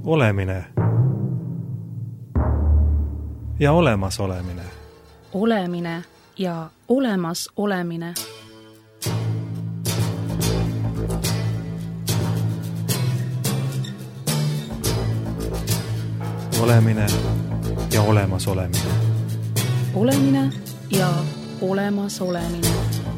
Olemine ja olemas olemine. Olemine ja olemas olemine. Olemine ja olemas olemine. Olemine ja olemas olemine.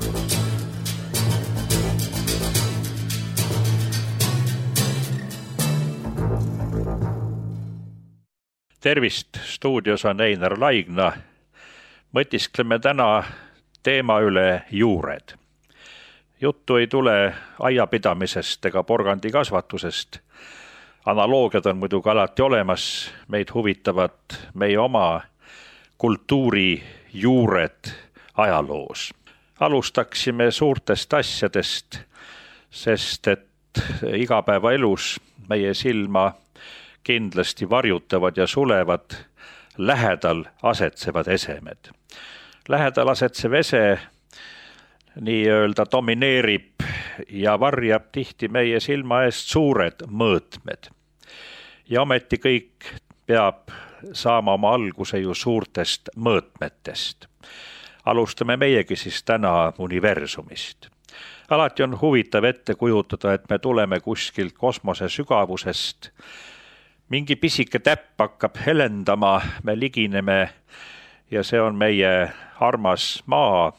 Tervist, stuudios on Einar Laigna. Mõtiskleme täna teema üle juured. Juttu ei tule aiapidamisest ega porgandikasvatusest. Analoogiad on muidugi alati olemas. Meid huvitavad meie oma kultuuri juured ajaloos. Alustaksime suurtest asjadest, sest et igapäevaelus meie silma kindlasti varjutavad ja sulevad lähedal asetsevad esemed. Lähedal asetsev ese nii-öelda domineerib ja varjab tihti meie silma eest suured mõõtmed. Ja ometi kõik peab saama oma alguse ju suurtest mõõtmetest. Alustame meiegi siis täna universumist. Alati on huvitav ette kujutada, et me tuleme kuskilt kosmose sügavusest. Mingi pisike täpp hakkab helendama, me ligineme ja see on meie armas maa,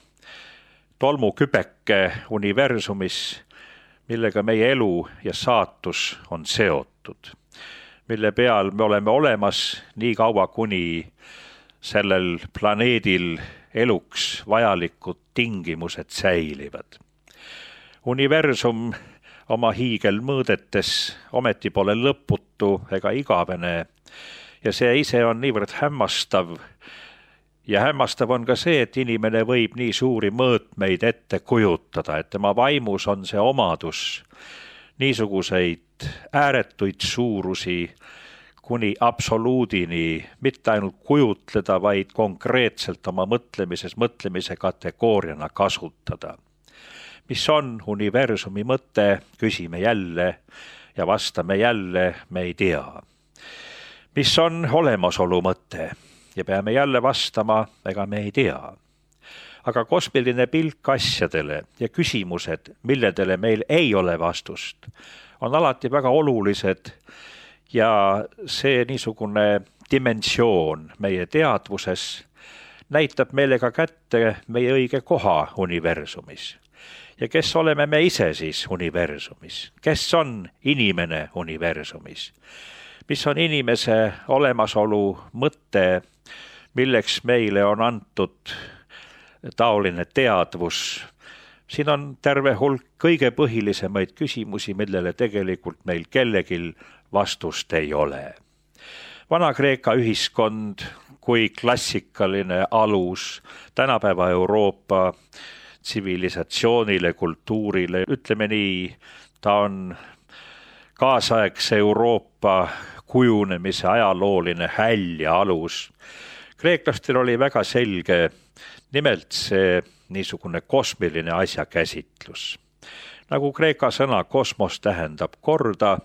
tolmukübeke universumis, millega meie elu ja saatus on seotud, mille peal me oleme olemas nii kaua, kuni sellel planeedil eluks vajalikud tingimused säilivad. Universum oma hiigelmõõdetes ometi pole lõputu ega igavene ja see ise on niivõrd hämmastav. Ja hämmastav on ka see, et inimene võib nii suuri mõõtmeid ette kujutada, et tema vaimus on see omadus niisuguseid ääretuid suurusi kuni absoluudini mitte ainult kujutleda, vaid konkreetselt oma mõtlemise kategooriana kasutada. Mis on universumi mõte, küsime jälle ja vastame jälle, me ei tea. Mis on olemasolu mõte ja peame jälle vastama, ega me ei tea. Aga kosmiline pilk asjadele ja küsimused, milledele meil ei ole vastust, on alati väga olulised ja see niisugune dimensioon meie teadvuses näitab meile ka kätte meie õige koha universumis. Ja kes oleme me ise siis universumis? Kes on inimene universumis? Mis on inimese olemasolu mõte, milleks meile on antud taoline teadvus? Siin on terve hulk kõige põhilisemaid küsimusi, millele tegelikult meil kellegil vastust ei ole. Vana-Kreeka ühiskond kui klassikaline alus tänapäeva Euroopa tsivilisatsioonile, kultuurile, ütleme nii, ta on kaasaegse Euroopa kujunemise ajalooline häll ja alus. Kreeklastel oli väga selge nimelt see niisugune kosmiline asjakäsitlus. Nagu kreeka sõna kosmos tähendab korda,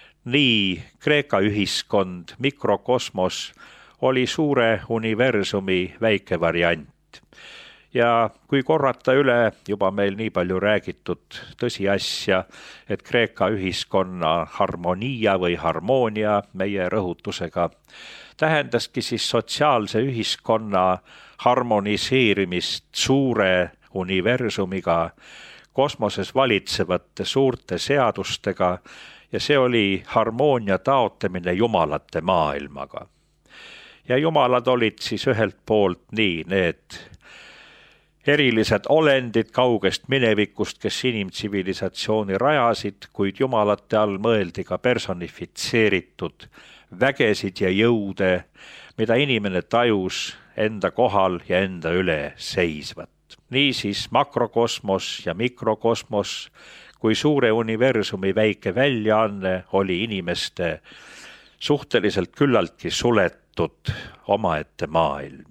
nii Kreeka ühiskond, mikrokosmos oli suure universumi väike variant. Ja kui korrata üle juba meil nii palju räägitud tõsiasja, et Kreeka ühiskonna harmonia või harmoonia meie rõhutusega tähendaski siis sotsiaalse ühiskonna harmoniseerimist suure universumiga, kosmoses valitsevate suurte seadustega ja see oli harmoonia taotlemine jumalate maailmaga. Ja jumalad olid siis ühelt poolt nii need erilised olendid kaugest minevikust, kes inimtsivilisatsiooni rajasid, kuid jumalate all mõeldi ka personifitseeritud vägesid ja jõude, mida inimene tajus enda kohal ja enda üle seisvat. Niisiis makrokosmos ja mikrokosmos kui suure universumi väike väljaanne oli inimeste suhteliselt küllaltki suletud omaette maailm.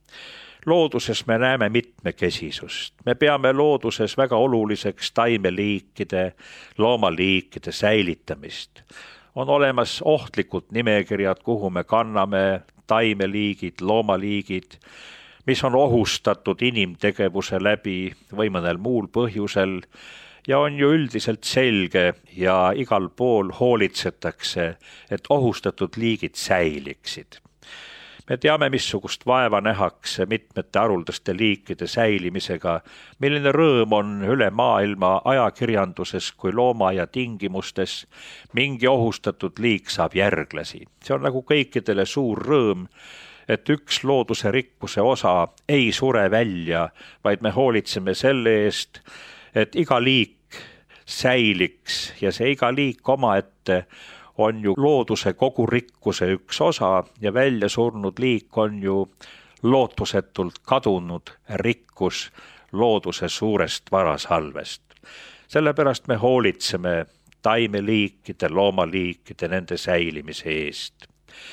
Looduses me näeme mitmekesisust. Me peame looduses väga oluliseks taimeliikide, loomaliikide säilitamist. On olemas ohtlikud nimekirjad, kuhu me kanname taimeliigid, loomaliigid, mis on ohustatud inimtegevuse läbi või mõnel muul põhjusel ja on ju üldiselt selge ja igal pool hoolitsetakse, et ohustatud liigid säiliksid. Me teame, missugust vaeva nähakse mitmete haruldaste liikide säilimisega, milline rõõm on üle maailma ajakirjanduses kui loomaaia tingimustes mingi ohustatud liik saab järglasi. See on nagu kõikidele suur rõõm, et üks looduse rikkuse osa ei sure välja, vaid me hoolitseme selle eest, et iga liik säiliks ja see iga liik omaette on ju looduse kogu rikkuse üks osa ja välja surnud liik on ju lootusetult kadunud rikkus looduse suurest varasalvest. Sellepärast me hoolitseme taimeliikide, loomaliikide, nende säilimise eest.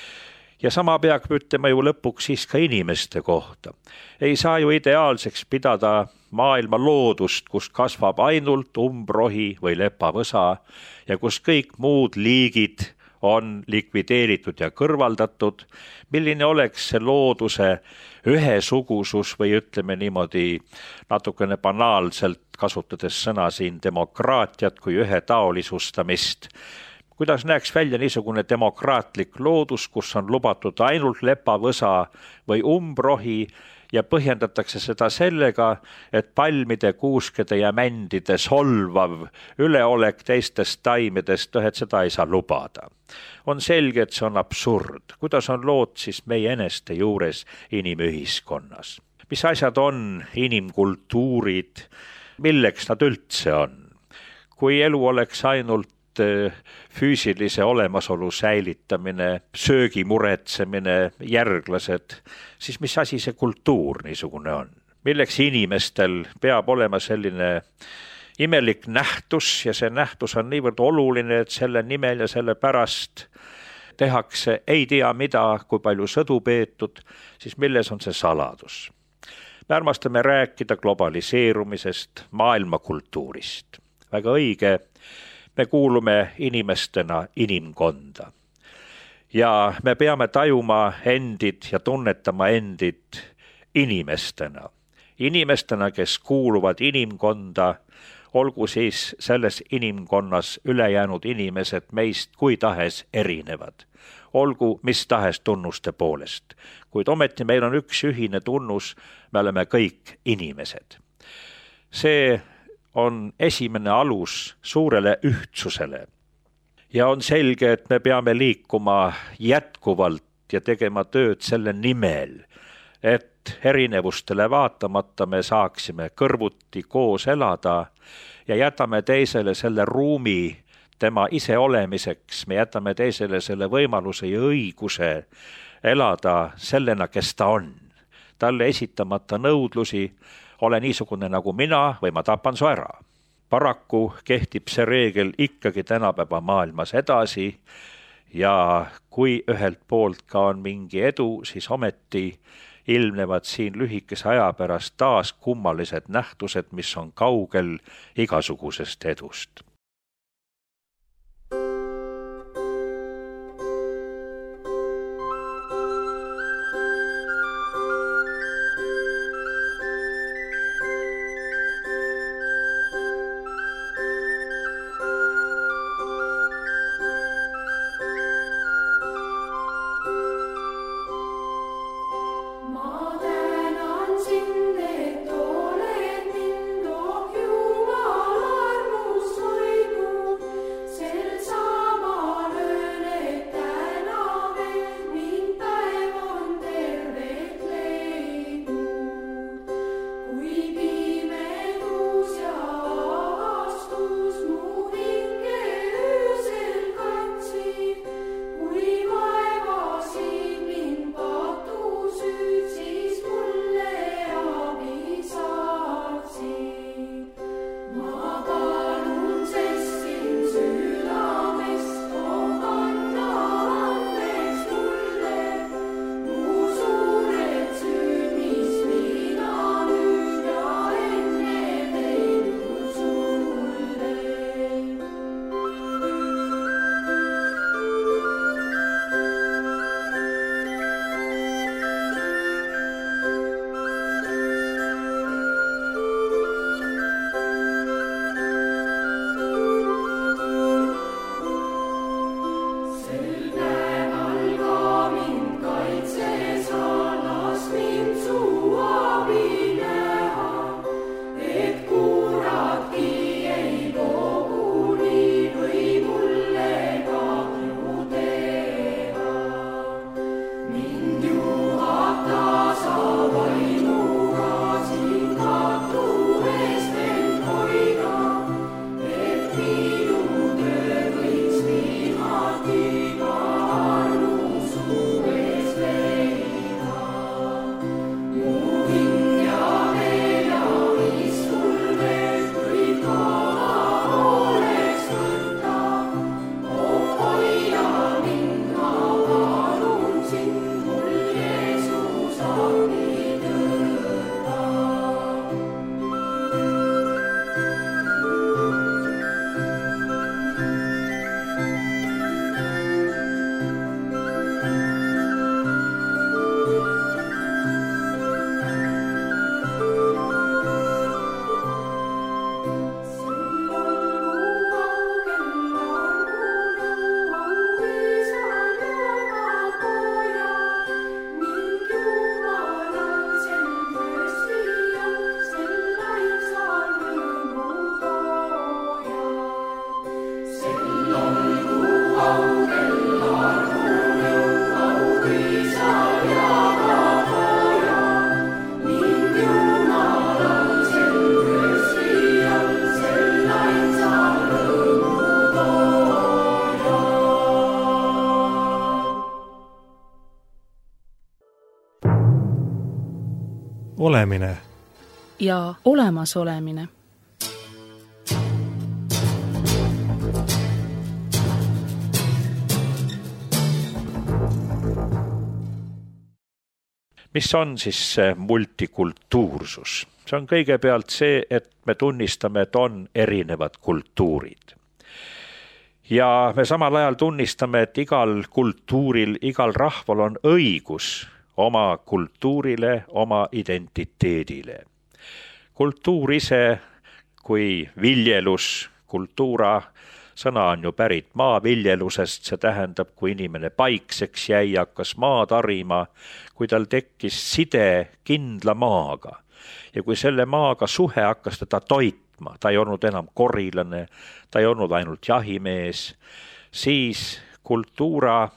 Ja sama peab ütlema ju lõpuks siis ka inimeste kohta. Ei saa ju ideaalseks pidada maailma loodust, kus kasvab ainult umbrohi või lepavõsa ja kus kõik muud liigid on likvideeritud ja kõrvaldatud. Milline oleks see looduse ühesugusus või ütleme niimoodi natukene banaalselt kasutades sõna siin demokraatiat kui ühetaolisustamist. Kuidas näeks välja niisugune demokraatlik loodus, kus on lubatud ainult lepavõsa või umbrohi ja põhjendatakse seda sellega, et palmide, kuuskede ja mändide solvav üleolek teistest taimedest, et seda ei saa lubada. On selge, et see on absurd. Kuidas on lood siis meie eneste juures inimühiskonnas? Mis asjad on inimkultuurid? Milleks nad üldse on? Kui elu oleks ainult füüsilise olemasolu säilitamine, söögi muretsemine, järglased, siis mis asi see kultuur niisugune on? Milleks inimestel peab olema selline imelik nähtus ja see nähtus on niivõrd oluline, et selle nimel ja selle pärast tehakse ei tea mida, kui palju sõdu peetud, siis milles on see saladus? Me armastame rääkida globaliseerumisest, maailmakultuurist. Väga õige. Me kuulume inimestena inimkonda ja me peame tajuma endid ja tunnetama endid inimestena. Inimestena, kes kuuluvad inimkonda, olgu siis selles inimkonnas ülejäänud inimesed meist kui tahes erinevad. Olgu mis tahes tunnuste poolest, kuid ometi meil on üks ühine tunnus, me oleme kõik inimesed. See on esimene alus suurele ühtsusele. Ja on selge, et me peame liikuma jätkuvalt ja tegema tööd selle nimel, et erinevustele vaatamata me saaksime kõrvuti koos elada ja jätame teisele selle ruumi tema ise olemiseks, me jätame teisele selle võimaluse ja õiguse elada sellena, kes ta on. Talle esitamata nõudlusi, ole niisugune nagu mina või ma tapan su ära. Paraku kehtib see reegel ikkagi tänapäeva maailmas edasi ja kui ühelt poolt ka on mingi edu, siis ometi ilmnevad siin lühikese aja pärast taas kummalised nähtused, mis on kaugel igasugusest edust. Sind, et oled mind, oh Jumal armus. olemine ja olemasolemine. Mis on siis see multikultuursus? See on kõigepealt see, et me tunnistame, et on erinevad kultuurid. Ja me samal ajal tunnistame, et igal kultuuril, igal rahval on õigus oma kultuurile, oma identiteedile. Kultuur ise kui viljelus, kultuura sõna on ju pärit maaviljelusest, see tähendab, kui inimene paikseks jäi, hakkas maad harima, kui tal tekkis side kindla maaga. Ja kui selle maaga suhe hakkas teda toitma, ta ei olnud enam korilane, ta ei olnud ainult jahimees, siis kultuura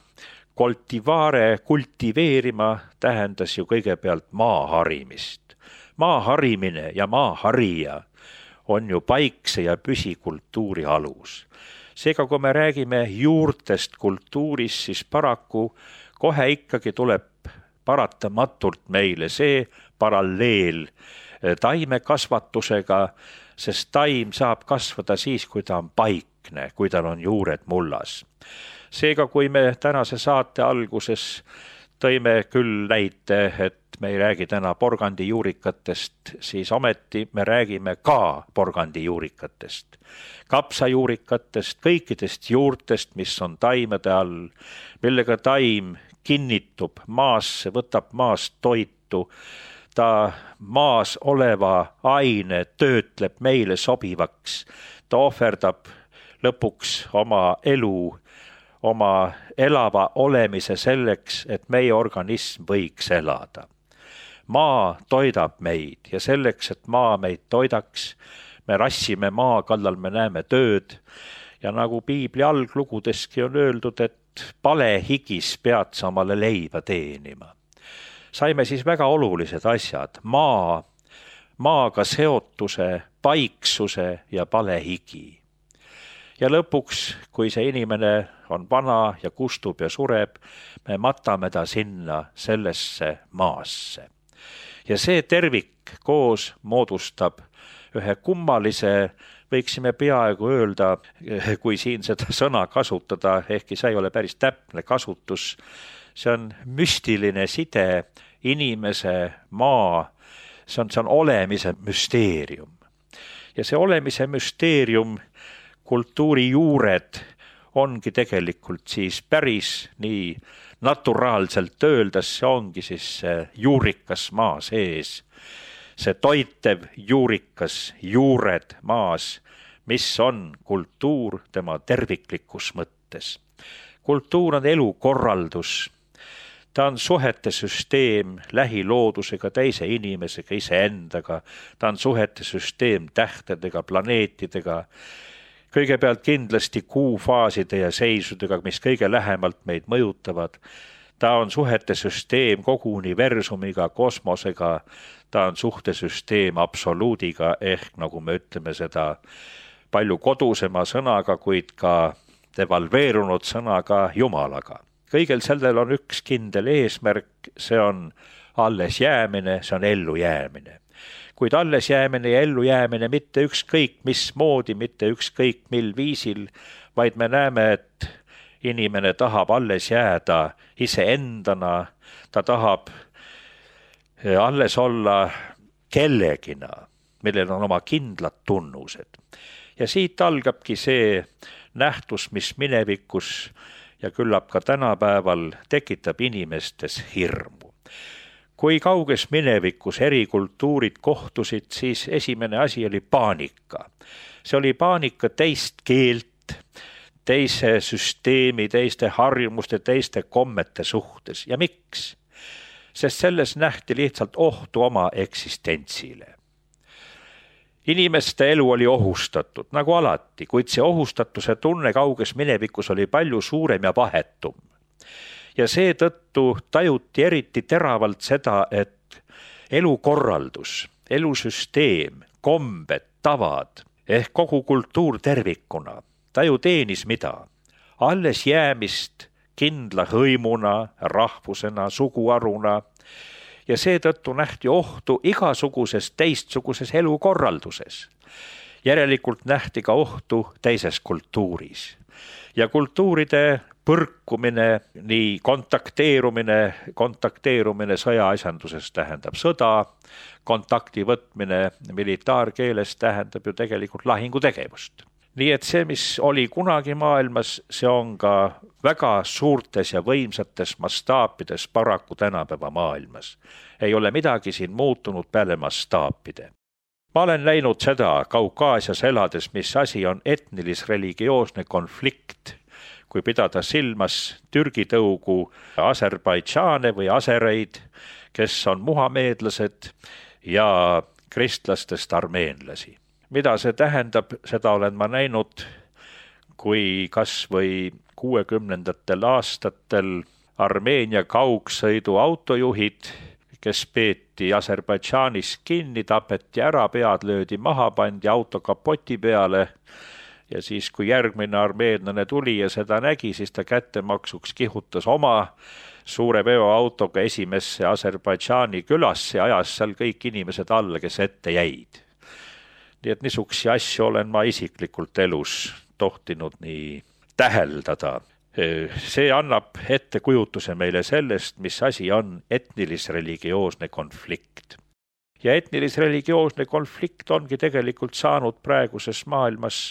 kultiveerima tähendas ju kõigepealt maa harimist. Maa harimine ja maa harija on ju paikse ja püsikultuuri alus. Seega, kui me räägime juurtest kultuurist, siis paraku kohe ikkagi tuleb paratamatult meile see paralleel taimekasvatusega, sest taim saab kasvada siis, kui ta on paikne, kui tal on juured mullas. Seega, kui me tänase saate alguses tõime küll näite, et me ei räägi täna porgandijuurikatest, siis ometi me räägime ka porgandijuurikatest, kapsajuurikatest, kõikidest juurtest, mis on taimede all, millega taim kinnitub maasse, võtab maast toitu, ta maas oleva aine töötleb meile sobivaks, ta ohverdab lõpuks oma elu, oma elava olemise selleks, et meie organism võiks elada. Maa toidab meid ja selleks, et maa meid toidaks, me rassime maa kallal, me näeme tööd ja nagu piibli alglugudeski on öeldud, et palehigis pead sa omale leiba teenima. Saime siis väga olulised asjad, maaga seotuse, paiksuse ja palehigi. Ja lõpuks, kui see inimene on vana ja kustub ja sureb, me matame ta sinna sellesse maasse. Ja see tervik koos moodustab ühe kummalise, võiksime peaaegu öelda, kui siin seda sõna kasutada, ehkki see ei ole päris täpne kasutus, see on müstiline side inimese maa, see on olemise müsteerium. Ja see olemise müsteerium, kultuuri juured ongi tegelikult siis päris nii naturaalselt öeldes, see ongi siis juurikas maa sees. See toitev juurikas juured maas, mis on kultuur tema terviklikus mõttes. Kultuur on elukorraldus. Ta on suhete süsteem lähiloodusega, teise inimesega, iseendaga. Ta on suhete süsteem tähtedega, planeetidega. Kõigepealt kindlasti kuufaaside ja seisudega, mis kõige lähemalt meid mõjutavad. Ta on suhete süsteem kogu universumiga, kosmosega. Ta on suhtesüsteem absoluudiga ehk nagu me ütleme seda palju kodusema sõnaga, kuid ka devalveerunud sõnaga Jumalaga. Kõigel sellel on üks kindel eesmärk, see on alles jäämine, see on ellu jäämine. Kuid alles jäämine ja ellu jäämine mitte ükskõik mismoodi, mitte ükskõik mil viisil, vaid me näeme, et inimene tahab alles jääda iseendana, ta tahab alles olla kellegina, millel on oma kindlad tunnused. Ja siit algabki see nähtus, mis minevikus ja küllap ka tänapäeval tekitab inimestes hirmu. Kui kauges minevikus eri kultuurid kohtusid, siis esimene asi oli paanika. See oli paanika teist keelt, teise süsteemi, teiste harjumuste, teiste kommete suhtes. Ja miks? Sest selles nähti lihtsalt ohtu oma eksistentsile. Inimeste elu oli ohustatud, nagu alati, kuid see ohustatuse tunne kauges minevikus oli palju suurem ja vahetum. Ja seetõttu tajuti eriti teravalt seda, et elukorraldus, elusüsteem, kombed, tavad ehk kogu kultuur tervikuna, ta ju teenis mida? Alles jäämist kindla hõimuna, rahvusena, suguaruna ja seetõttu nähti ohtu igasuguses teistsuguses elukorralduses. Järelikult nähti ka ohtu teises kultuuris. Ja kultuuride põrkumine, nii kontakteerumine sõjaasanduses tähendab sõda, kontakti võtmine militaarkeeles tähendab ju tegelikult lahingutegevust. Nii et see, mis oli kunagi maailmas, see on ka väga suurtes ja võimsates mastaapides paraku tänapäeva maailmas. Ei ole midagi siin muutunud peale mastaapide. Ma olen näinud seda Kaukaasias elades, mis asi on etnilis-religioosne konflikt, kui pidada silmas Türgi tõugu Aserbaidžaane või asereid, kes on muhameedlased ja kristlastest armeenlasi. Mida see tähendab, seda olen ma näinud, kui kas või 60. aastatel Armeenia kaugsõidu autojuhid, kes peeti Aserbaidžaanis kinni, tapeti ära, pead löödi maha, pandi auto kapoti peale ja siis, kui järgmine armeenlane tuli ja seda nägi, siis ta kättemaksuks kihutas oma suure veoautoga esimesse Aserbaidžaani külasse ja ajas seal kõik inimesed alla, kes ette jäid. Nii et niisuguseid asju olen ma isiklikult elus tohtinud nii täheldada. See annab ettekujutuse meile sellest, mis asi on etnilis-religioosne konflikt. Ja etnilis-religioosne konflikt ongi tegelikult saanud praeguses maailmas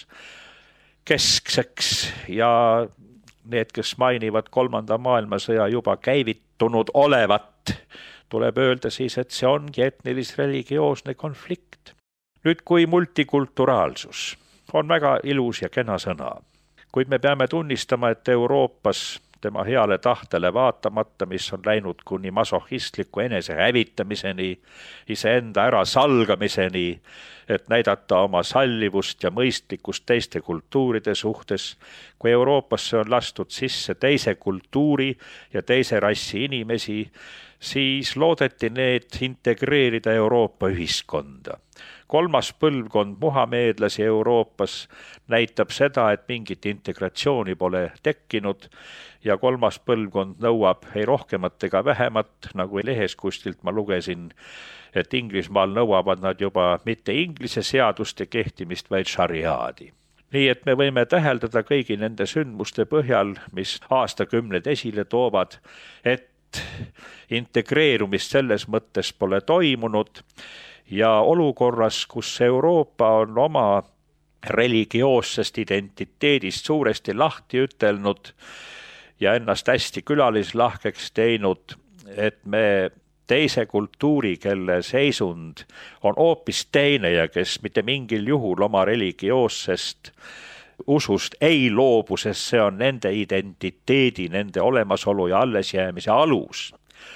keskseks ja need, kes mainivad 3. maailmasõja juba käivitunud olevat, tuleb öelda siis, et see ongi etnilis-religioosne konflikt. Nüüd, kui multikulturaalsus on väga ilus ja kena sõna, kuid me peame tunnistama, et Euroopas tema heale tahtele vaatamata, mis on läinud kuni masohhistliku enese hävitamiseni, iseenda ära salgamiseni, et näidata oma sallivust ja mõistlikkust teiste kultuuride suhtes, kui Euroopasse on lastud sisse teise kultuuri ja teise rassi inimesi, siis loodeti need integreerida Euroopa ühiskonda. 3. põlvkond muhameedlasi Euroopas näitab seda, et mingit integratsiooni pole tekkinud ja 3. põlvkond nõuab ei rohkemat ega vähemat, nagu lehes kustilt ma lugesin, et Inglismaal nõuavad nad juba mitte inglise seaduste kehtimist, vaid šariaadi. Nii et me võime täheldada kõigi nende sündmuste põhjal, mis aastakümned esile toovad, et integreerumist selles mõttes pole toimunud ja olukorras, kus Euroopa on oma religioossest identiteedist suuresti lahti ütelnud ja ennast hästi külalislahkeks teinud, et me teise kultuuri, kelle seisund on hoopis teine ja kes mitte mingil juhul oma religioossest usust ei loobu, sest see on nende identiteedi, nende olemasolu ja allesjäämise alus.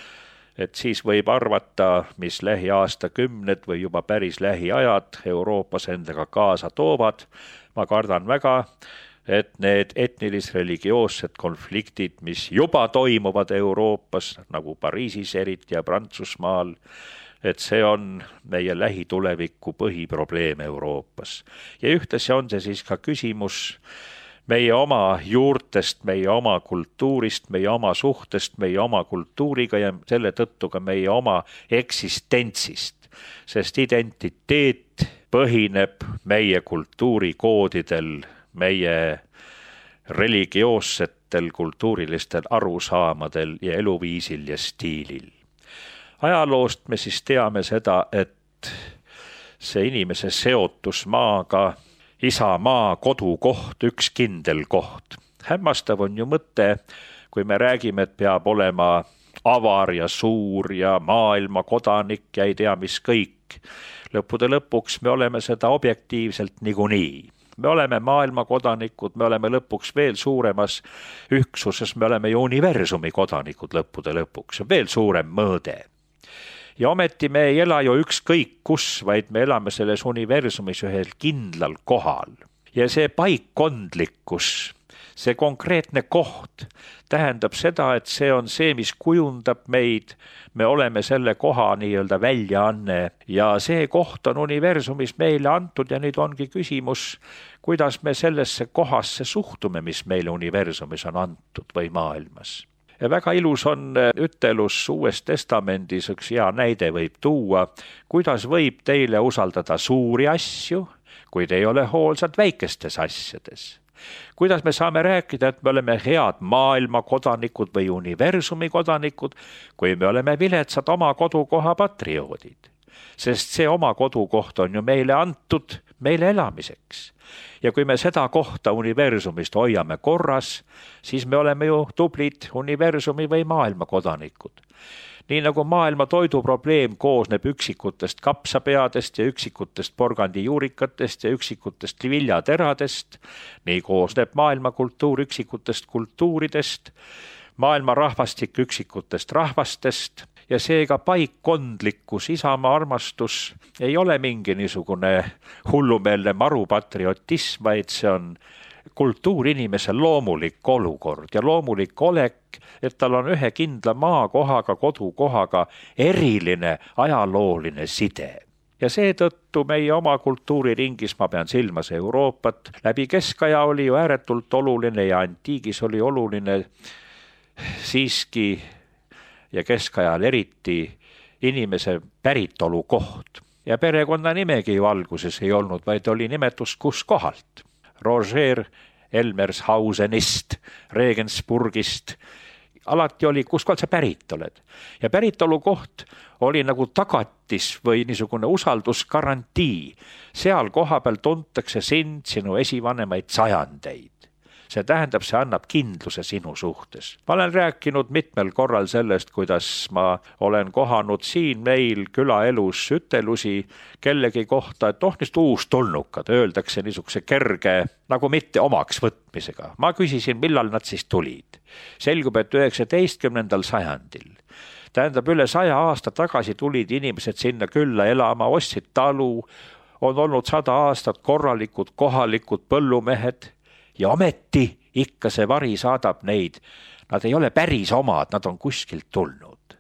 Et siis võib arvata, mis lähiaastakümned või juba päris lähiajad Euroopas endaga kaasa toovad. Ma kardan väga, et need etnilis-religioossed konfliktid, mis juba toimuvad Euroopas, nagu Pariisis eriti ja Prantsusmaal, et see on meie lähituleviku põhiprobleem Euroopas. Ja ühtlasi on see siis ka küsimus meie oma juurtest, meie oma kultuurist, meie oma suhtest, meie oma kultuuriga ja selle tõttu ka meie oma eksistentsist, sest identiteet põhineb meie kultuurikoodidel, meie religioossetel kultuurilistel arusaamadel ja eluviisil ja stiilil. Ajaloost me siis teame seda, et see inimese seotus maaga, isamaa, kodukoht, üks kindel koht. Hämmastav on ju mõte, kui me räägime, et peab olema avar ja suur ja maailma kodanik ja ei tea mis kõik. Lõppude lõpuks me oleme seda objektiivselt niikuinii. Me oleme maailma kodanikud, me oleme lõpuks veel suuremas üksuses, me oleme ju universumi kodanikud lõppude lõpuks, veel suurem mõõde. Ja ometi me ei ela ju ükskõik kus, vaid me elame selles universumis ühel kindlal kohal. Ja see paikkondlikkus, see konkreetne koht tähendab seda, et see on see, mis kujundab meid, me oleme selle koha nii-öelda väljaanne ja see koht on universumis meile antud ja nüüd ongi küsimus, kuidas me sellesse kohasse suhtume, mis meile universumis on antud või maailmas. Väga ilus on ütelus Uues Testamendis, üks hea näide võib tuua, kuidas võib teile usaldada suuri asju, kuid ei ole hoolsad väikestes asjades. Kuidas me saame rääkida, et me oleme head maailma kodanikud või universumi kodanikud, kui me oleme viletsad oma kodukoha patrioodid. Sest see oma kodukoht on ju meile antud meile elamiseks. Ja kui me seda kohta universumist hoiame korras, siis me oleme ju tublid universumi või maailma kodanikud. Nii nagu maailma toiduprobleem koosneb üksikutest kapsapeadest ja üksikutest porgandijuurikatest ja üksikutest viljateradest, nii koosneb maailma kultuur üksikutest kultuuridest, maailma rahvastik üksikutest rahvastest ja seega paikkondlikkus, isamaa armastus ei ole mingi niisugune hullumeelne marupatriotism, vaid see on kultuur inimese loomulik olukord ja loomulik olek, et tal on ühe kindla maakohaga, kodukohaga eriline ajalooline side. Ja seetõttu meie oma kultuuriringis, ma pean silmas Euroopat, läbi keskaja oli ju ääretult oluline ja antiigis oli oluline siiski ja keskajal eriti inimese päritolu koht. Ja perekonna nimegi ju alguses ei olnud, vaid oli nimetus kus kohalt. Roger Elmershausenist, Regensburgist, alati oli, kus kohalt sa pärit oled. Ja päritolu koht oli nagu tagatis või niisugune usaldusgarantii. Seal kohapeal tuntakse sind, sinu esivanemaid sajandeid. See tähendab, see annab kindluse sinu suhtes. Ma olen rääkinud mitmel korral sellest, kuidas ma olen kohanud siin meil külaelus ütelusi kellegi kohta, et niisugused uustulnukad, öeldakse niisuguse kerge, nagu mitte omaks võtmisega. Ma küsisin, millal nad siis tulid. Selgub, et 19. sajandil. Tähendab, üle 100 aasta tagasi tulid inimesed sinna külla elama, ostsid talu, on olnud 100 aastat korralikud kohalikud põllumehed, ja ometi ikka see vari saadab neid. Nad ei ole päris omad, nad on kuskilt tulnud.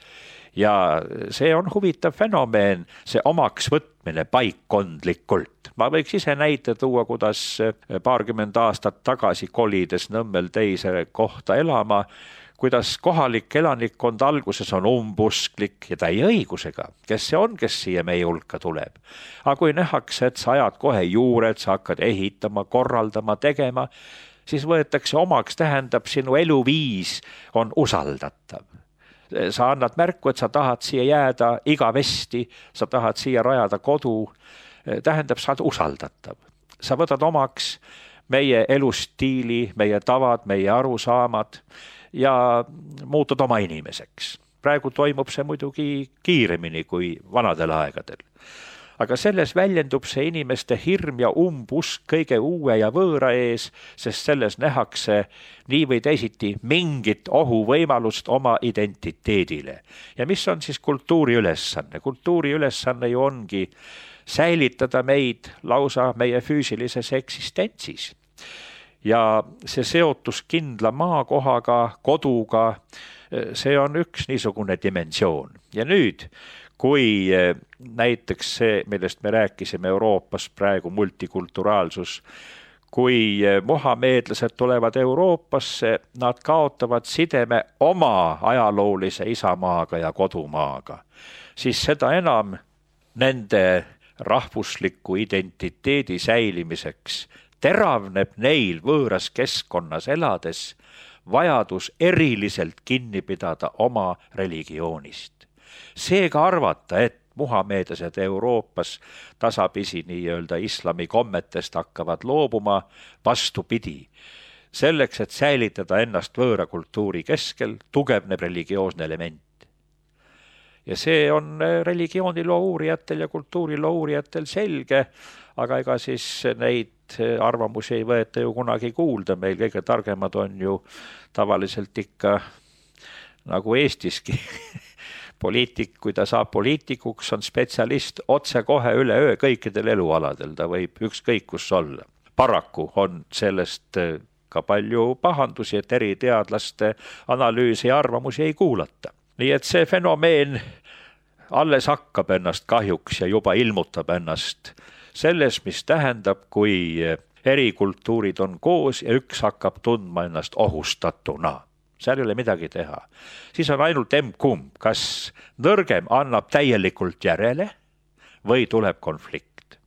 Ja see on huvitav fenomeen, see omaks võtmine paikkondlikult. Ma võiks ise näite tuua, kuidas paarkümmend aastat tagasi kolides Nõmmel teise kohta elama, kuidas kohalik elanikkond alguses on umbusklik ja täie õigusega, kes see on, kes siia meie hulka tuleb. Aga kui nähakse, et sa ajad kohe juured, sa hakkad ehitama, korraldama, tegema, siis võetakse omaks, tähendab, sinu eluviis on usaldatav. Sa annad märku, et sa tahad siia jääda igavesti, sa tahad siia rajada kodu, tähendab, sa oled usaldatav. Sa võtad omaks meie elustiili, meie tavad, meie arusaamad, ja muutud oma inimeseks. Praegu toimub see muidugi kiiremini kui vanadel aegadel. Aga selles väljendub see inimeste hirm ja umbusk kõige uue ja võõra ees, sest selles nähakse nii või teisiti mingit ohuvõimalust oma identiteedile. Ja mis on siis kultuuri ülesanne? Kultuuri ülesanne ju ongi säilitada meid lausa meie füüsilises eksistentsis. Ja see seotus kindla maakohaga, koduga, see on üks niisugune dimensioon. Ja nüüd, kui näiteks see, millest me rääkisime Euroopas praegu multikulturaalsus, kui mohameedlased tulevad Euroopasse, nad kaotavad sideme oma ajaloolise isamaaga ja kodumaaga, siis seda enam nende rahvusliku identiteedi säilimiseks teravneb neil võõras keskkonnas elades vajadus eriliselt kinni pidada oma religioonist. Seega arvata, et muhameedlased Euroopas tasapisi nii-öelda islami kommetest hakkavad loobuma, vastupidi. Selleks, et säilitada ennast võõra kultuuri keskel, tugevneb religioosne element. Ja see on religiooniloo uurijatel ja kultuuriloo uurijatel selge, aga ega siis neid arvamusi ei võeta ju kunagi kuulda. Meil kõige targemad on ju tavaliselt ikka nagu Eestiski. Poliitik, kui ta saab poliitikuks, on spetsialist otse kohe üle öö kõikidel elualadel. Ta võib ükskõik kus olla. Paraku on sellest ka palju pahandusi, et eri teadlaste analüüsi ja arvamusi ei kuulata. Nii et see fenomeen alles hakkab ennast kahjuks ja juba ilmutab ennast selles, mis tähendab, kui eri kultuurid on koos ja üks hakkab tundma ennast ohustatuna. seal ei ole midagi teha. Siis on ainult emb-kumb, kas nõrgem annab täielikult järele või tuleb konflikt.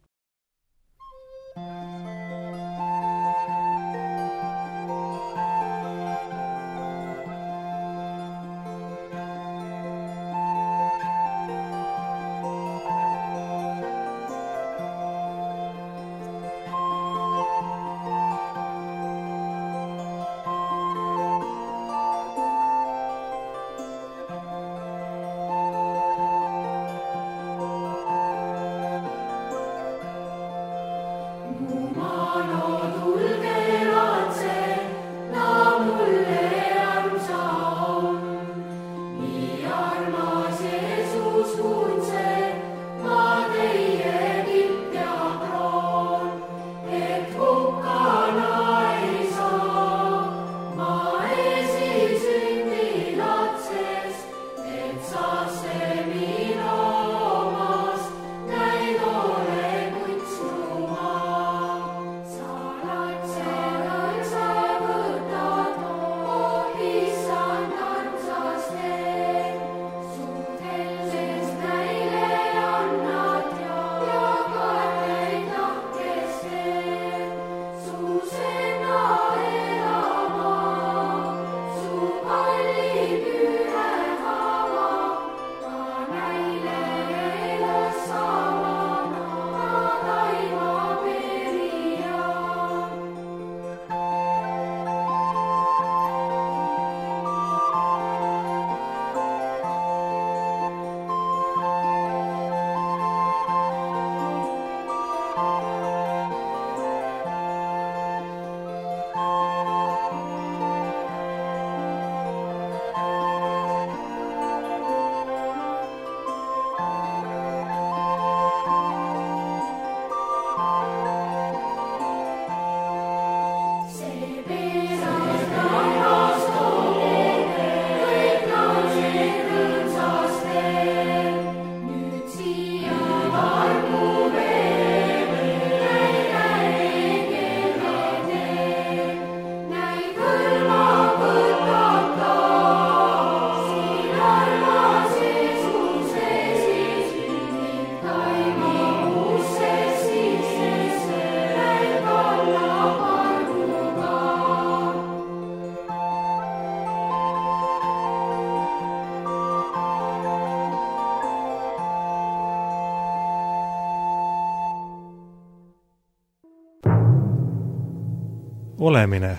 Olemine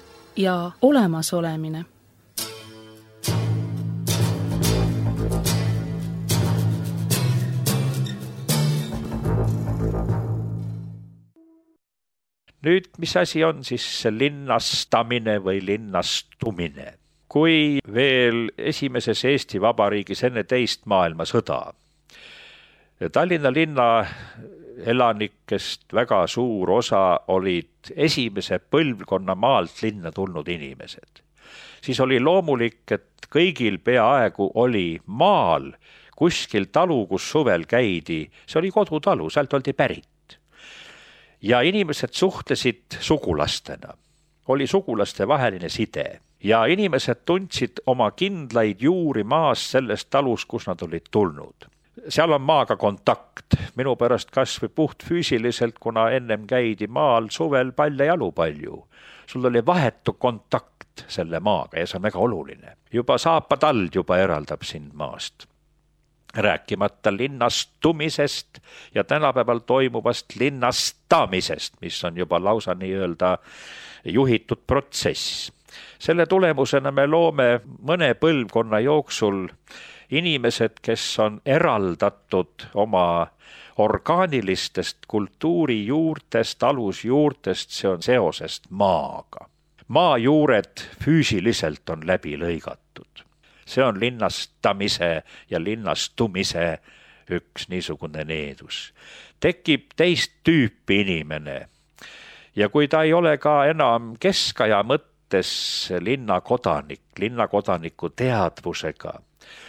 ja olemasolemine. Nüüd, mis asi on siis linnastamine või linnastumine? Kui veel esimeses Eesti Vabariigis enne teist maailmasõda Tallinna linna elanikest väga suur osa olid esimese põlvkonna maalt linna tulnud inimesed, siis oli loomulik, et kõigil peaaegu oli maal kuskil talu, kus suvel käidi, see oli kodutalu, sealt oldi pärit. Ja inimesed suhtlesid sugulastena, oli sugulaste vaheline side ja inimesed tundsid oma kindlaid juuri maas sellest talus, kus nad olid tulnud. Seal on maaga kontakt, minu pärast kasvõi puht füüsiliselt, kuna ennem käidi maal suvel paljajalu palju. Sul oli vahetu kontakt selle maaga ja see on väga oluline. Juba saapatald juba eraldab sind maast. Rääkimata linnastumisest ja tänapäeval toimuvast linnastamisest, mis on juba lausa nii-öelda juhitud protsess. Selle tulemusena me loome mõne põlvkonna jooksul inimesed, kes on eraldatud oma orgaanilistest kultuurijuurtest, alusjuurtest, see on seosest maaga. Maajuured füüsiliselt on läbi lõigatud. See on linnastamise ja linnastumise üks niisugune needus. Tekib teist tüüpi inimene ja kui ta ei ole ka enam keskaja mõttes linnakodaniku teadvusega,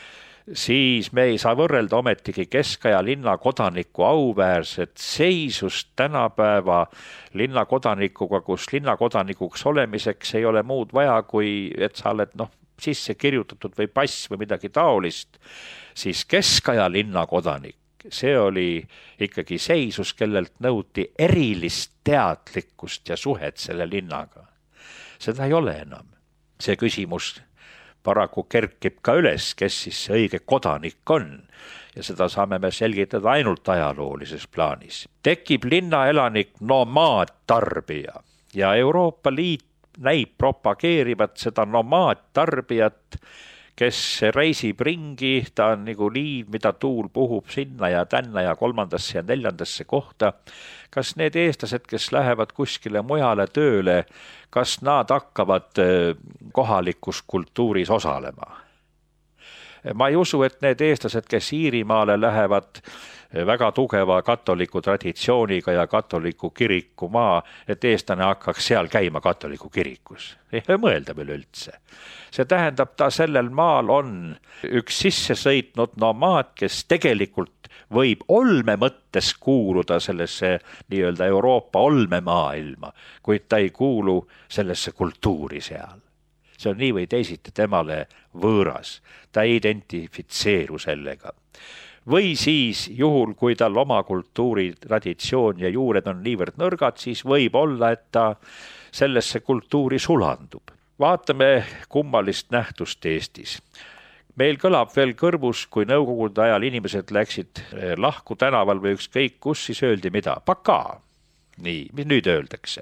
siis me ei saa võrrelda ometigi keskaja linnakodaniku auväärset seisust tänapäeva linnakodanikuga, kus linnakodanikuks olemiseks ei ole muud vaja, kui et sa oled sisse kirjutatud või pass või midagi taolist, siis keskaja linnakodanik, see oli ikkagi seisus, kellelt nõuti erilist teadlikkust ja suhet selle linnaga. Seda ei ole enam. See küsimus paraku kerkib ka üles, kes siis see õige kodanik on. Ja seda saame me selgitada ainult ajaloolises plaanis. Tekib linnaelanik nomaadtarbija ja Euroopa Liit näib propageerivat seda nomaadtarbijat, kes reisib ringi, ta on nagu liiv, mida tuul puhub sinna ja tänna ja kolmandasse ja neljandasse kohta. Kas need eestlased, kes lähevad kuskile mujale tööle, kas nad hakkavad kohalikus kultuuris osalema? Ma ei usu, et need eestlased, kes Iirimaale lähevad väga tugeva katoliku traditsiooniga ja katoliku kiriku maa, et eestlane hakkaks seal käima katoliku kirikus. Ei mõelda veel üldse. See tähendab, ta sellel maal on üks sisse sõitnud nomaad, kes tegelikult võib olme mõttes kuuluda sellesse nii-öelda Euroopa olmemaailma, kuid ta ei kuulu sellesse kultuuri seal. See on nii või teisiti temale võõras, ta ei identifitseeru sellega. Või siis juhul, kui tal oma kultuuri traditsioon ja juured on niivõrd nõrgad, siis võib olla, et ta sellesse kultuuri sulandub. Vaatame kummalist nähtust Eestis. Meil kõlab veel kõrvus, kui nõukogude ajal inimesed läksid lahku tänaval või ükskõik kus, siis öeldi mida? Paka. Nii, mis nüüd öeldakse?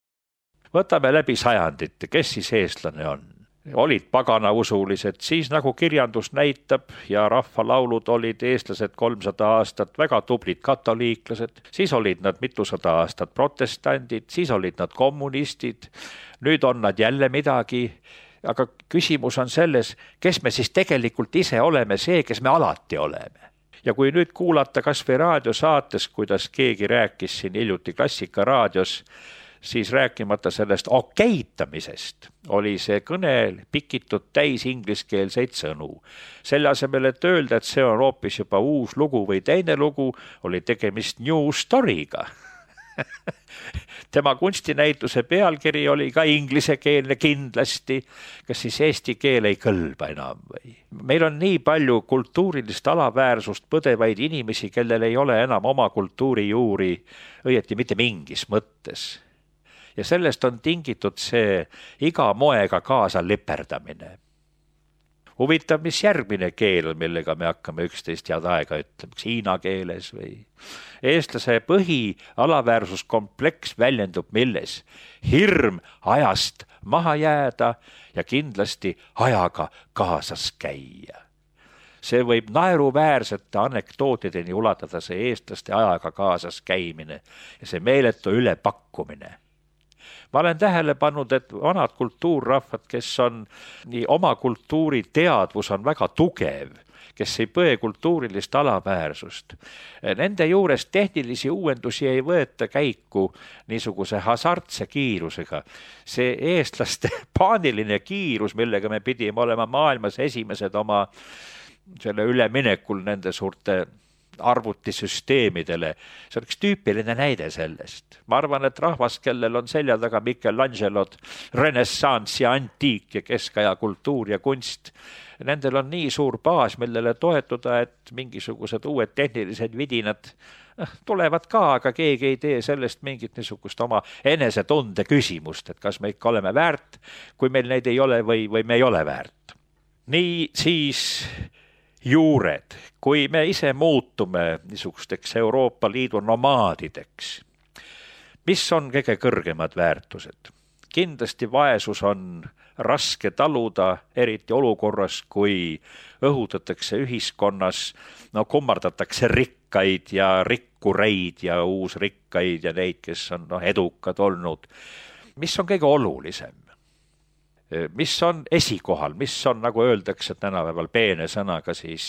Võtame läbi sajandite, kes siis eestlane on? Olid paganausulised, siis nagu kirjandus näitab ja rahvalaulud olid eestlased 300 aastat väga tublid katoliiklased, siis olid nad mitusada aastat protestandid, siis olid nad kommunistid, nüüd on nad jälle midagi, aga küsimus on selles, kes me siis tegelikult ise oleme see, kes me alati oleme. Ja kui nüüd kuulata kas või raadiosaates, kuidas keegi rääkis siin hiljuti Klassikaraadios, siis rääkimata sellest okeitamisest oli see kõne pikitud täis ingliskeelseid sõnu. Selle asemel, et öelda, et see on hoopis juba uus lugu või teine lugu, oli tegemist new story'ga. Tema kunstinäituse pealkiri oli ka inglisekeelne kindlasti, kas siis eesti keel ei kõlba enam või? Meil on nii palju kultuurilist alaväärsust põdevaid inimesi, kellel ei ole enam oma kultuuri juuri õieti mitte mingis mõttes. Ja sellest on tingitud see iga moega kaasa liperdamine. Huvitav, mis järgmine keel, millega me hakkame üksteist head aega ütlema, hiina keeles või? Eestlase põhi alaväärsuskompleks väljendub milles? Hirm ajast maha jääda ja kindlasti ajaga kaasas käia. See võib naeruväärsete anekdootideni ulatada see eestlaste ajaga kaasas käimine ja see meeletu ülepakkumine. Ma olen tähele pannud, et vanad kultuurrahvad, kes on nii oma kultuuri teadvus on väga tugev, kes ei põe kultuurilist alaväärsust. Nende juures tehnilisi uuendusi ei võeta käiku niisuguse hasartse kiirusega. See eestlaste paaniline kiirus, millega me pidime olema maailmas esimesed oma selle üleminekul nende suurte arvutisüsteemidele. See on üks tüüpiline näide sellest. Ma arvan, et rahvas, kellel on selja taga Michelangelod, renessants ja antiik ja keskaja kultuur ja kunst, nendel on nii suur baas, millele toetuda, et mingisugused uued tehnilised vidinad tulevad ka, aga keegi ei tee sellest mingit niisugust oma enesetunde küsimust, et kas me ikka oleme väärt, kui meil neid ei ole või me ei ole väärt. Nii siis juured, kui me ise muutume niisugusteks Euroopa Liidu nomaadideks, mis on kõige kõrgemad väärtused? Kindlasti vaesus on raske taluda, eriti olukorras, kui õhutatakse ühiskonnas, kummardatakse rikkaid ja rikkureid ja uusrikkaid ja neid, kes on edukad olnud. Mis on kõige olulisem? Mis on esikohal, mis on, nagu öeldakse tänapäeval peene sõnaga, siis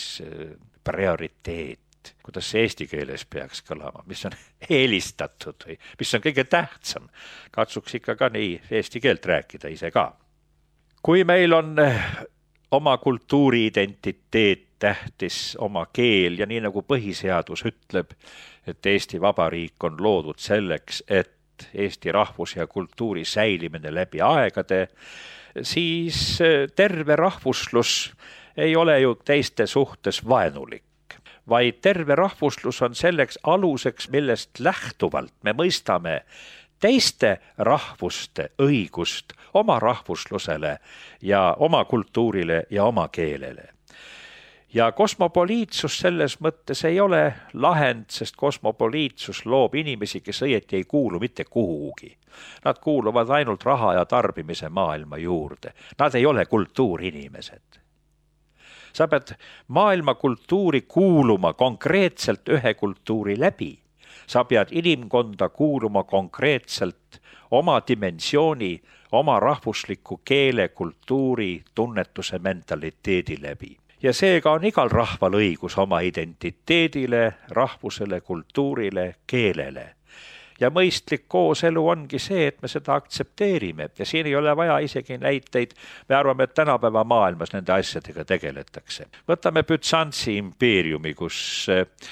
prioriteet, kuidas see eesti keeles peaks kõlama, mis on eelistatud või mis on kõige tähtsam. Katsuks ikka ka nii eesti keelt rääkida ise ka. Kui meil on oma kultuuriidentiteet tähtis oma keel ja nii nagu põhiseadus ütleb, et Eesti Vabariik on loodud selleks, et Eesti rahvuse ja kultuuri säilimine läbi aegade, siis terve rahvuslus ei ole ju teiste suhtes vaenulik, vaid terve rahvuslus on selleks aluseks, millest lähtuvalt me mõistame teiste rahvuste õigust oma rahvuslusele ja oma kultuurile ja oma keelele. Ja kosmopoliitsus selles mõttes ei ole lahend, sest kosmopoliitsus loob inimesi, kes õieti ei kuulu mitte kuhugi. Nad kuuluvad ainult raha ja tarbimise maailma juurde. Nad ei ole kultuurinimesed. Sa pead maailma kultuuri kuuluma konkreetselt ühe kultuuri läbi. Sa pead inimkonda kuuluma konkreetselt oma dimensiooni, oma rahvusliku keele, kultuuri, tunnetuse, mentaliteedi läbi. Ja seega on igal rahval õigus oma identiteedile, rahvusele, kultuurile, keelele. Ja mõistlik kooselu ongi see, et me seda aktsepteerime. Ja siin ei ole vaja isegi näiteid. Me arvame, et tänapäeva maailmas nende asjadega tegeletakse. Võtame Bütsantsi impeeriumi, kus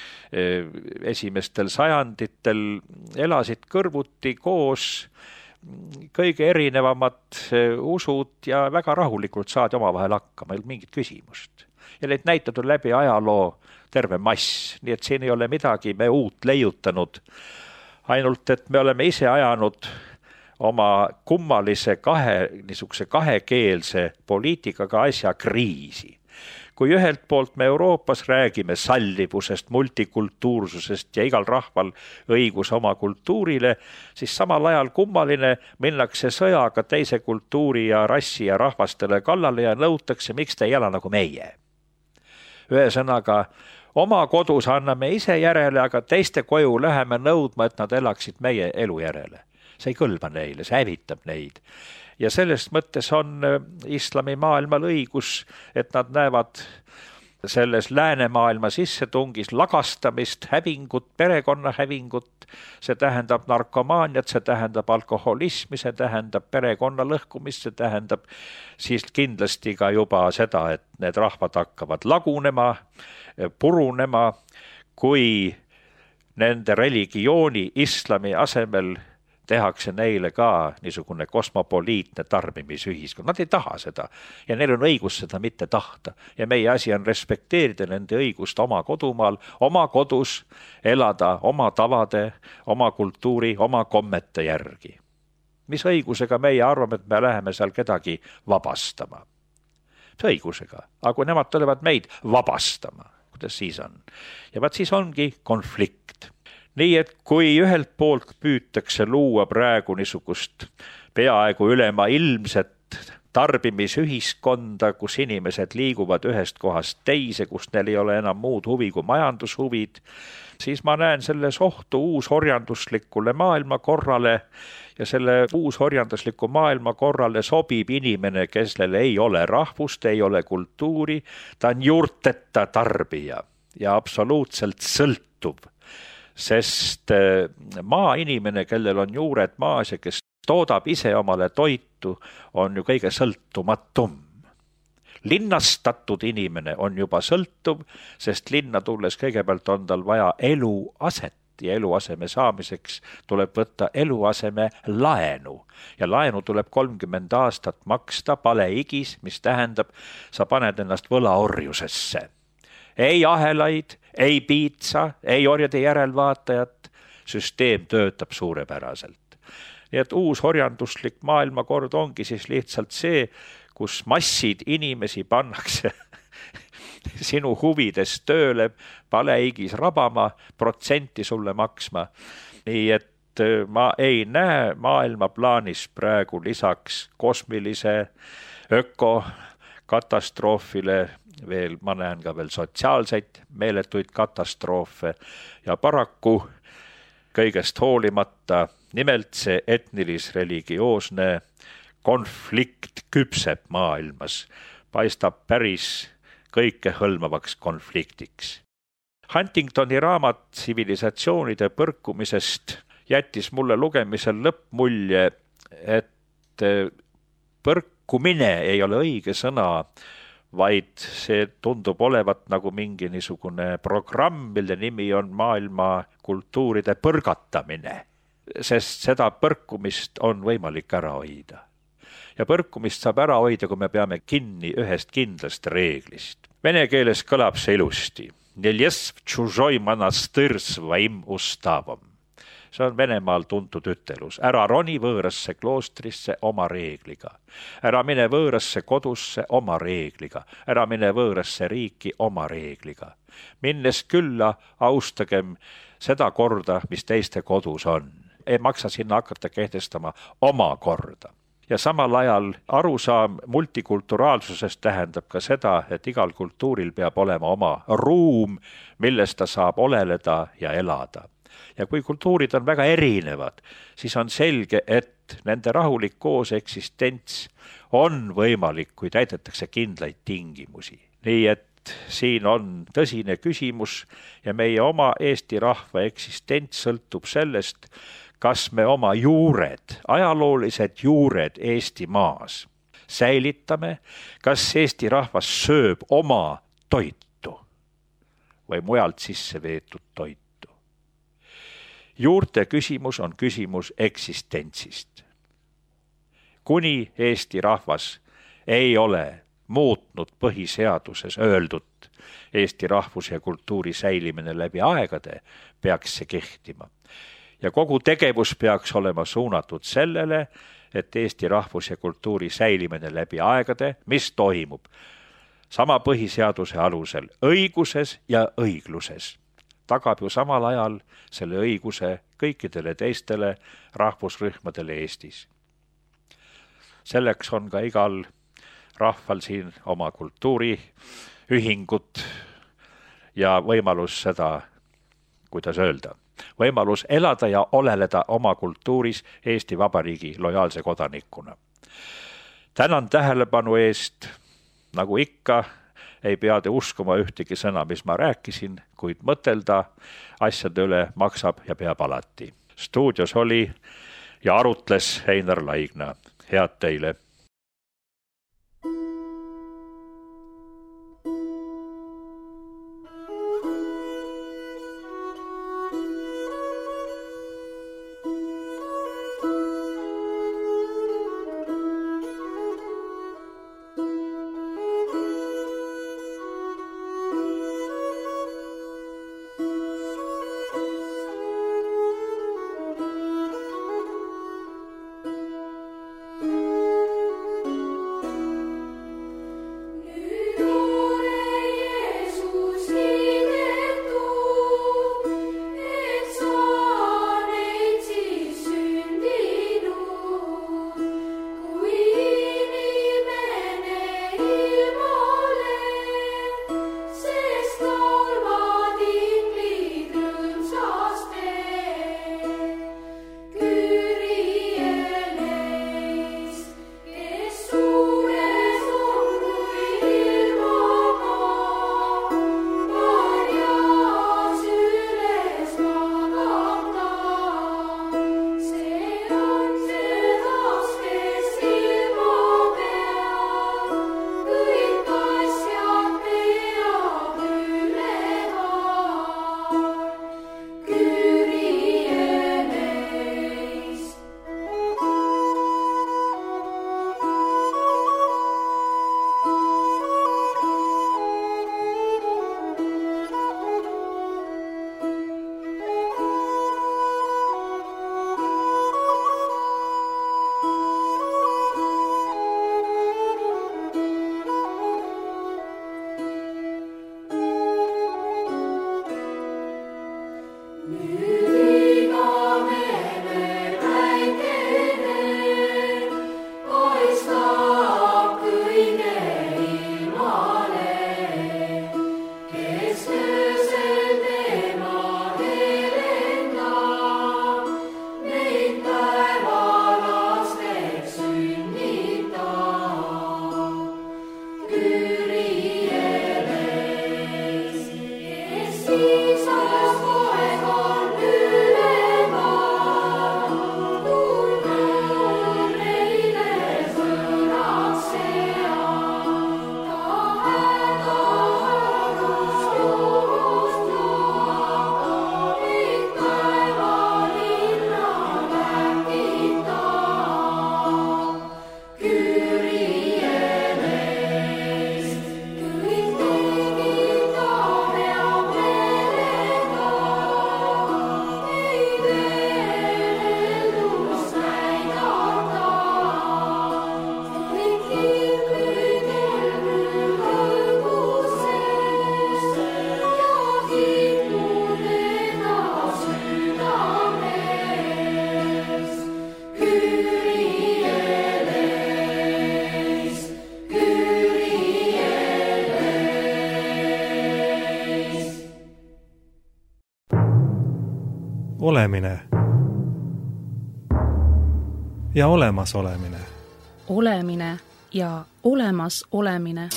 esimestel sajanditel elasid kõrvuti koos kõige erinevamad usud ja väga rahulikult saadi omavahel hakkama, ei olnud mingit küsimust. Ja neid näited on läbi ajaloo terve mass, nii et siin ei ole midagi me uut leiutanud, ainult et me oleme ise ajanud oma kummalise kahekeelse poliitikaga asja kriisi. Kui ühelt poolt me Euroopas räägime sallivusest, multikultuursusest ja igal rahval õigus oma kultuurile, siis samal ajal kummaline minnakse sõjaga teise kultuuri ja rassi ja rahvastele kallale ja nõutakse, miks te ei ela nagu meie. Ühesõnaga, oma kodus anname ise järele, aga teiste koju läheme nõudma, et nad elaksid meie elu järele. See ei kõlba neile, see hävitab neid. Ja sellest mõttes on islami maailmal õigus, et nad näevad selles läänemaailma sissetungis lagastamist, hävingut, perekonna hävingut, see tähendab narkomaaniat, see tähendab alkoholismi, see tähendab perekonna lõhkumist, see tähendab siis kindlasti ka juba seda, et need rahvad hakkavad lagunema, purunema, kui nende religiooni islami asemel tehakse neile ka niisugune kosmopoliitne tarbimisühiskond. Nad ei taha seda ja neil on õigus seda mitte tahta. Ja meie asi on respekteerida nende õigust oma kodumaal, oma kodus elada oma tavade, oma kultuuri, oma kommete järgi. Mis õigusega meie arvame, et me läheme seal kedagi vabastama? See õigusega, aga kui nemad tulevad meid vabastama, kuidas siis on? Ja vaat siis ongi konflikt. Nii et kui ühelt poolt püütakse luua praegu niisugust peaaegu ülemaailmset tarbimisühiskonda, kus inimesed liiguvad ühest kohast teise, kus neil ei ole enam muud huvi kui majandushuvid, siis ma näen selles ohtu uusorjanduslikule maailmakorrale ja selle uusorjandusliku maailmakorrale sobib inimene, kellel ei ole rahvust, ei ole kultuuri, ta on juurteta tarbija ja absoluutselt sõltuv. Sest maainimene, kellel on juured maas ja kes toodab ise omale toitu, on ju kõige sõltumatum. Linnastatud inimene on juba sõltuv, sest linna tulles kõigepealt on tal vaja eluaset ja eluaseme saamiseks tuleb võtta eluaseme laenu. Ja laenu tuleb 30 aastat maksta paleigis, mis tähendab, sa paned ennast võlaorjusesse. Ei ahelaid, ei piitsa, ei orjade järelvaatajat, süsteem töötab suurepäraselt. Nii et uus orjanduslik maailmakord ongi siis lihtsalt see, kus massid inimesi pannakse sinu huvides tööle, paleigis rabama, protsenti sulle maksma. Nii et ma ei näe maailma plaanis praegu lisaks kosmilise ökokatastroofile veel, ma näen ka veel sotsiaalseid meeletuid katastroofe ja paraku kõigest hoolimata nimelt see etnilis-religioosne konflikt küpseb maailmas, paistab päris kõike hõlmavaks konfliktiks. Huntingtoni raamat tsivilisatsioonide põrkumisest jättis mulle lugemisel lõppmulje, et põrkumine ei ole õige sõna, vaid see tundub olevat nagu mingi niisugune programm, mille nimi on maailma kultuuride põrgatamine, sest seda põrkumist on võimalik ära hoida. Ja põrkumist saab ära hoida, kui me peame kinni ühest kindlast reeglist. Vene keeles kõlab see ilusti. See on Venemaal tuntud ütelus. Ära roni võõrasse kloostrisse oma reegliga. Ära mine võõrasse kodusse oma reegliga. Ära mine võõrasse riiki oma reegliga. Minnes külla austagem seda korda, mis teiste kodus on. Ei maksa sinna hakata kehtestama oma korda. Ja samal ajal arusaam multikulturaalsusest tähendab ka seda, et igal kultuuril peab olema oma ruum, milles ta saab oleleda ja elada. Ja kui kultuurid on väga erinevad, siis on selge, et nende rahulik koos eksistents on võimalik, kui täidetakse kindlaid tingimusi. Nii et siin on tõsine küsimus ja meie oma Eesti rahva eksistents sõltub sellest, kas me oma juured, ajaloolised juured Eesti maas säilitame, kas Eesti rahvas sööb oma toitu või mujalt sisse veetud toitu. Juurte küsimus on küsimus eksistentsist. Kuni Eesti rahvas ei ole muutnud põhiseaduses öeldut Eesti rahvuse ja kultuuri säilimine läbi aegade, peaks see kehtima. Ja kogu tegevus peaks olema suunatud sellele, et Eesti rahvus ja kultuuri säilimine läbi aegade, mis toimub sama põhiseaduse alusel õiguses ja õigluses, tagab ju samal ajal selle õiguse kõikidele teistele rahvusrühmadele Eestis. Selleks on ka igal rahval siin oma kultuuriühingut ja võimalus seda, kuidas öelda, võimalus elada ja oleleda oma kultuuris Eesti Vabariigi lojaalse kodanikuna. Tänan tähelepanu eest, nagu ikka, ei pea te uskuma ühtegi sõna, mis ma rääkisin, kuid mõtelda asjade üle maksab ja peab alati. Stuudios oli ja arutles Einar Laigna. Head teile! olemine ja olemasolemine. Olemine ja olemas olemine.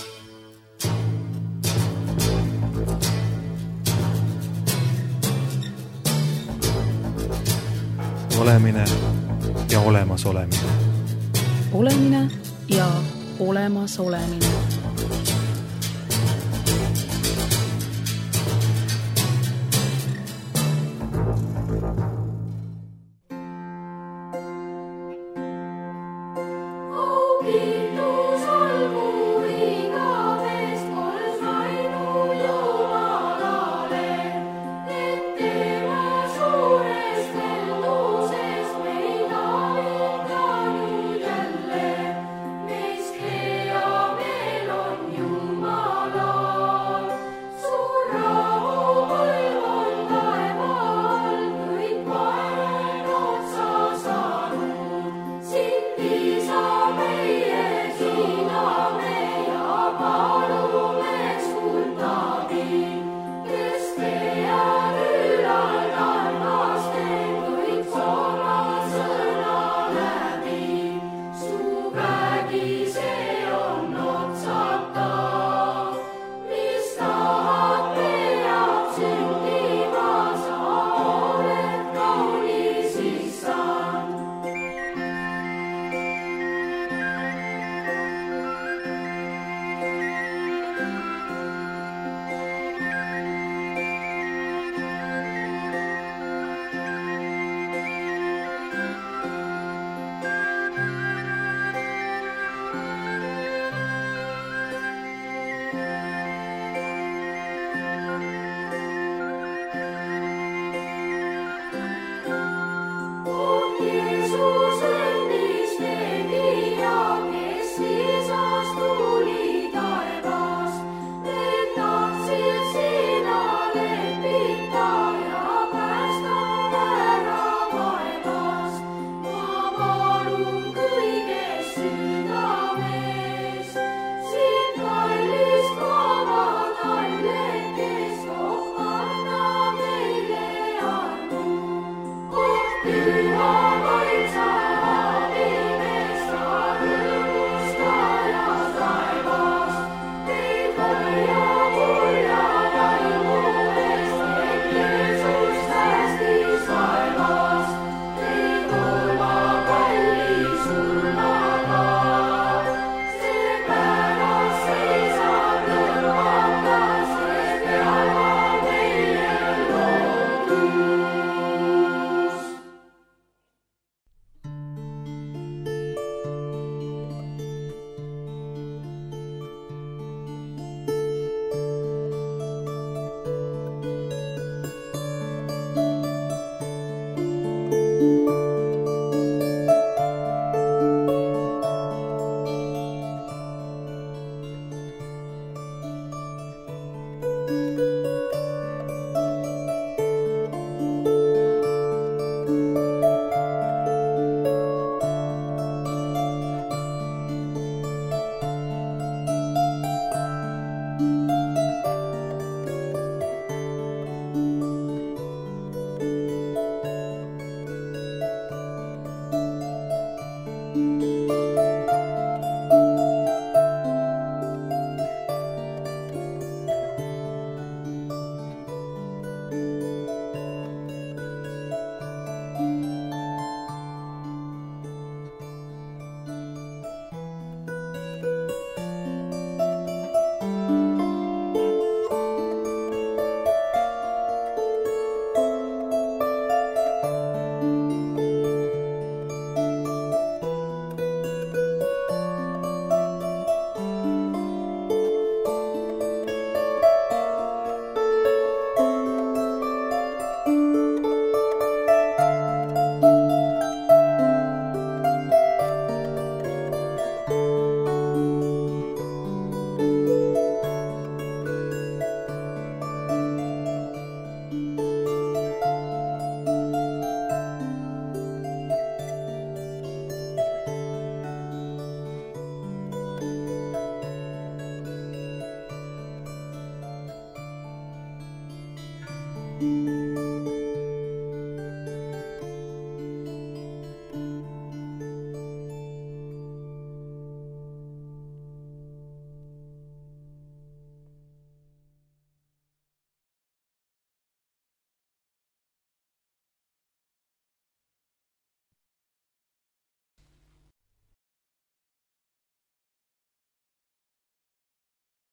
Olemine ja olemas olemine. Olemine ja olemas olemine.